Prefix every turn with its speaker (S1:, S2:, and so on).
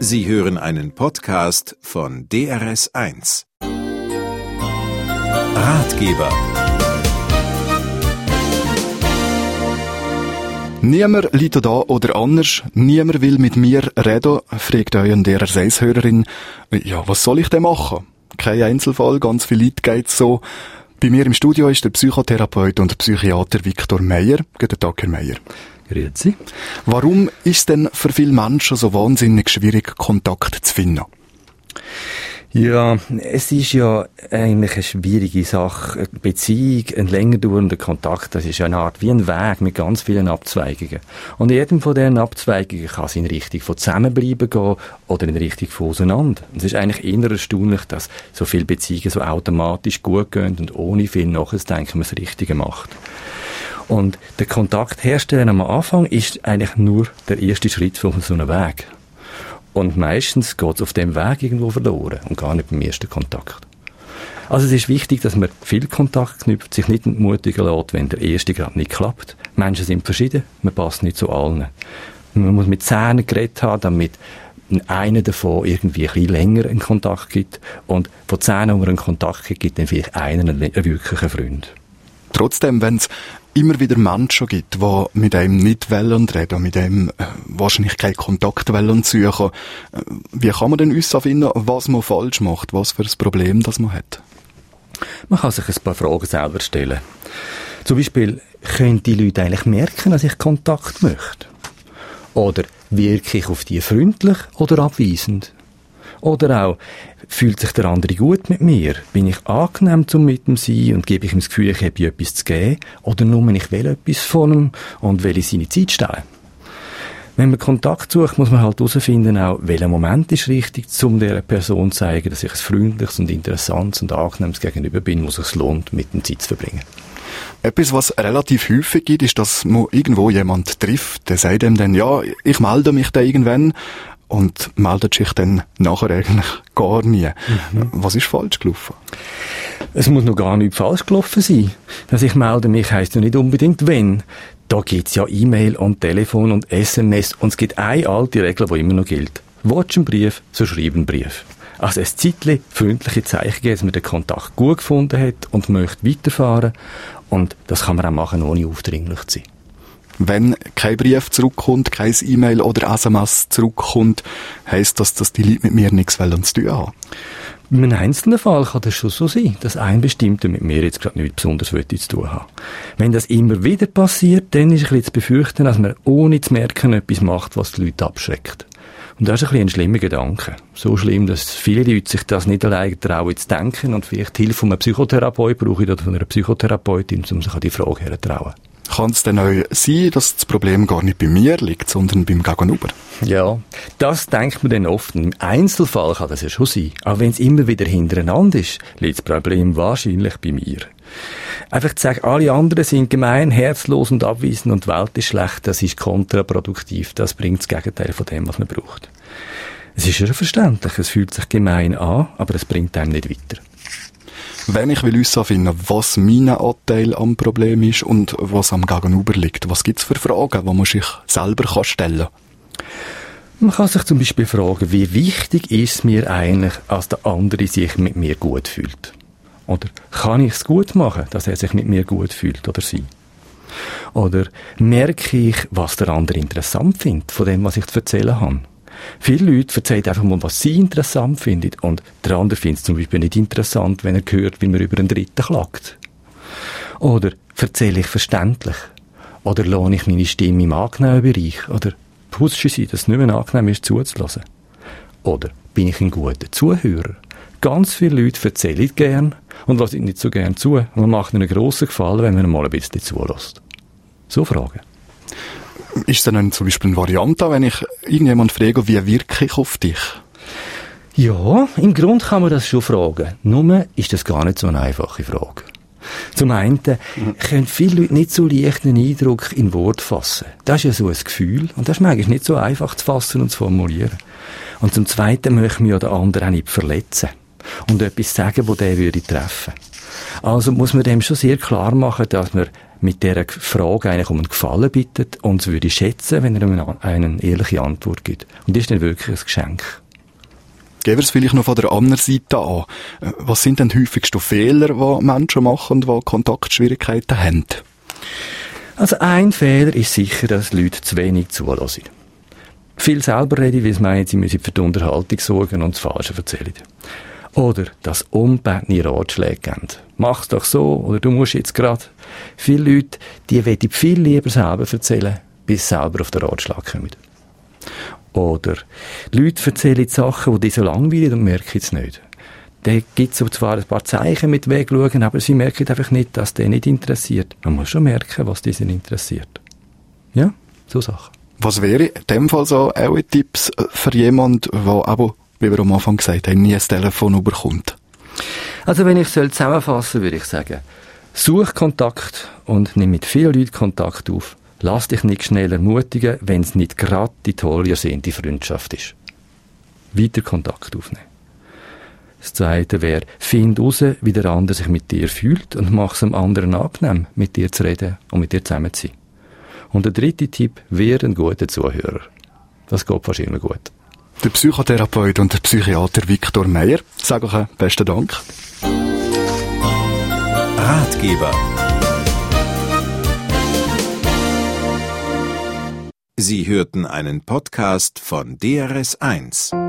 S1: Sie hören einen Podcast von DRS1. Ratgeber.
S2: Niemand liegt da oder anders, niemand will mit mir reden, fragt euch eine DRS1-Hörerin. Ja, was soll ich denn machen? Kein Einzelfall, ganz viele Leute geht's so. Bei mir im Studio ist der Psychotherapeut und Psychiater Viktor Meyer. Guten Tag, Herr Meyer.
S3: Grüezi.
S2: Warum ist es denn für viele Menschen so wahnsinnig schwierig, Kontakt zu finden?
S3: Ja, es ist ja eigentlich eine schwierige Sache. Eine Beziehung, ein länger dauernder Kontakt, das ist ja eine Art wie ein Weg mit ganz vielen Abzweigungen. Und in jedem von diesen Abzweigungen kann es in Richtung von Zusammenbleiben gehen oder in Richtung von auseinander. Und es ist eigentlich eher erstaunlich, dass so viele Beziehungen so automatisch gut gehen und ohne viel Nachdenken man das Richtige macht. Und der Kontakt herstellen am Anfang ist eigentlich nur der erste Schritt von so einem Weg. Und meistens geht es auf dem Weg irgendwo verloren und gar nicht beim ersten Kontakt. Also es ist wichtig, dass man viel Kontakt knüpft, sich nicht entmutigen lässt, wenn der erste gerade nicht klappt. Menschen sind verschieden, man passt nicht zu allen. Man muss mit 10 geredet haben, damit einer davon irgendwie ein bisschen länger einen Kontakt gibt. Und von 10, wo man einen Kontakt gibt, dann vielleicht einer einen wirklichen Freund.
S2: Trotzdem, wenn es immer wieder Menschen gibt, die mit einem nicht reden, mit einem wahrscheinlich keinen Kontakt suchen, wie kann man denn uns finden, was man falsch macht, was für ein Problem das man hat?
S3: Man kann sich ein paar Fragen selber stellen. Zum Beispiel, können die Leute eigentlich merken, dass ich Kontakt möchte? Oder wirke ich auf die freundlich oder abweisend? Oder auch, fühlt sich der andere gut mit mir? Bin ich angenehm zum mit ihm sein und gebe ich ihm das Gefühl, ich habe etwas zu geben? Oder nur, ich will etwas von ihm und will ich seine Zeit stellen? Wenn man Kontakt sucht, muss man halt herausfinden, auch welcher Moment ist richtig, um dieser Person zu zeigen, dass ich ein freundliches und interessantes und angenehmes Gegenüber bin, wo es sich lohnt, mit ihm Zeit zu verbringen.
S2: Etwas, was relativ häufig gibt, ist, dass man irgendwo jemand trifft, der sagt ihm dann, ja, ich melde mich da irgendwann, und meldet sich dann nachher eigentlich gar nie. Was ist falsch gelaufen?
S3: Es muss noch gar nicht falsch gelaufen sein. Dass ich melde mich, heisst ja nicht unbedingt wenn. Da gibt's ja E-Mail und Telefon und SMS und es gibt eine alte Regel, die immer noch gilt. Willst du einen Brief, so schreib einen Brief. Also ein Zeitchen freundliche Zeichen geben, dass man den Kontakt gut gefunden hat und möchte weiterfahren. Und das kann man auch machen, ohne aufdringlich zu sein.
S2: Wenn kein Brief zurückkommt, kein E-Mail oder SMS zurückkommt, heisst das, dass die Leute mit mir nichts zu tun haben?
S3: In einem einzelnen Fall kann das schon so sein, dass ein Bestimmter mit mir jetzt gerade nichts besonders zu tun hat. Wenn das immer wieder passiert, dann ist ein bisschen zu befürchten, dass man ohne zu merken etwas macht, was die Leute abschreckt. Und das ist ein bisschen ein schlimmer Gedanke. So schlimm, dass viele Leute sich das nicht allein trauen zu denken und vielleicht Hilfe von einem Psychotherapeut brauchen oder von einer Psychotherapeutin, um sich an die Frage herzutrauen.
S2: Kann es denn auch sein, dass das Problem gar nicht bei mir liegt, sondern beim Gegenüber?
S3: Ja, das denkt man dann oft. Im Einzelfall kann das ja schon sein. Aber wenn es immer wieder hintereinander ist, liegt das Problem wahrscheinlich bei mir. Einfach zu sagen, alle anderen sind gemein, herzlos und abweisend und die Welt ist schlecht, das ist kontraproduktiv. Das bringt das Gegenteil von dem, was man braucht. Es ist ja verständlich, es fühlt sich gemein an, aber es bringt einem nicht weiter.
S2: Wenn ich herausfinden will, was mein Anteil am Problem ist und was am Gegenüber liegt, was gibt es für Fragen, die man sich selber stellen kann?
S3: Man kann sich zum Beispiel fragen, wie wichtig ist es mir eigentlich, dass der andere sich mit mir gut fühlt? Oder kann ich es gut machen, dass er sich mit mir gut fühlt oder sie? Oder merke ich, was der andere interessant findet von dem, was ich zu erzählen habe? Viele Leute erzählen einfach mal, was sie interessant finden. Und der andere findet es zum Beispiel nicht interessant, wenn er hört, wie man über einen Dritten klagt. Oder erzähle ich verständlich? Oder lohne ich meine Stimme im angenehmen Bereich? Oder pushe sie, dass es nicht mehr angenehm ist, zuzulassen? Oder bin ich ein guter Zuhörer? Ganz viele Leute erzählen gern und lassen nicht so gern zu. Und man macht ihnen einen grossen Gefallen, wenn man mal ein bisschen zulässt. So Fragen.
S2: Ist dann zum Beispiel eine Variante, wenn ich irgendjemand frage, wie wirke ich auf dich?
S3: Ja, im Grunde kann man das schon fragen. Nur ist das gar nicht so eine einfache Frage. Zum einen können viele Leute nicht so leicht einen Eindruck in Wort fassen. Das ist ja so ein Gefühl und das ist manchmal nicht so einfach zu fassen und zu formulieren. Und zum Zweiten möchte man ja den anderen auch nicht verletzen und etwas sagen, das der würde treffen. Also muss man dem schon sehr klar machen, dass man mit dieser Frage eigentlich um einen Gefallen bittet und es würde schätzen, wenn er ihm eine ehrliche Antwort gibt. Und das ist dann wirklich ein Geschenk.
S2: Gehen wir es vielleicht noch von der anderen Seite an. Was sind denn die häufigsten Fehler, die Menschen machen, die Kontaktschwierigkeiten haben?
S3: Also ein Fehler ist sicher, dass Leute zu wenig zulassen. Viel selber reden, weil sie meinen, sie müssen für die Unterhaltung sorgen und das Falsche erzählen. Oder dass unbedingte Ratschläge geben. Mach's doch so, oder du musst jetzt gerade. Viele Leute, die wollen viel lieber selber erzählen, bis sie selber auf den Ratschlag kommen. Oder Leute erzählen Sachen, die so langweilig und merken es nicht. Da gibt es zwar ein paar Zeichen mit Wegschauen, aber sie merken einfach nicht, dass die nicht interessiert. Man muss schon merken, was diesen interessiert. Ja, so Sachen.
S2: Was wäre in dem Fall so auch Tipps für jemanden, der aber, wie wir am Anfang gesagt haben, nie ein Telefon bekommt?
S3: Also wenn ich zusammenfassen soll, würde ich sagen, such Kontakt und nimm mit vielen Leuten Kontakt auf. Lass dich nicht schnell ermutigen, wenn es nicht gerade die tolle, ersehnte Freundschaft ist. Weiter Kontakt aufnehmen. Das Zweite wäre, find heraus, wie der andere sich mit dir fühlt und mach es dem anderen angenehm, mit dir zu reden und mit dir zusammen zu sein. Und der dritte Tipp, werde ein guter Zuhörer. Das geht fast immer gut.
S2: Der Psychotherapeut und der Psychiater Viktor Meyer. Sage euch besten Dank.
S1: Ratgeber. Sie hörten einen Podcast von DRS1.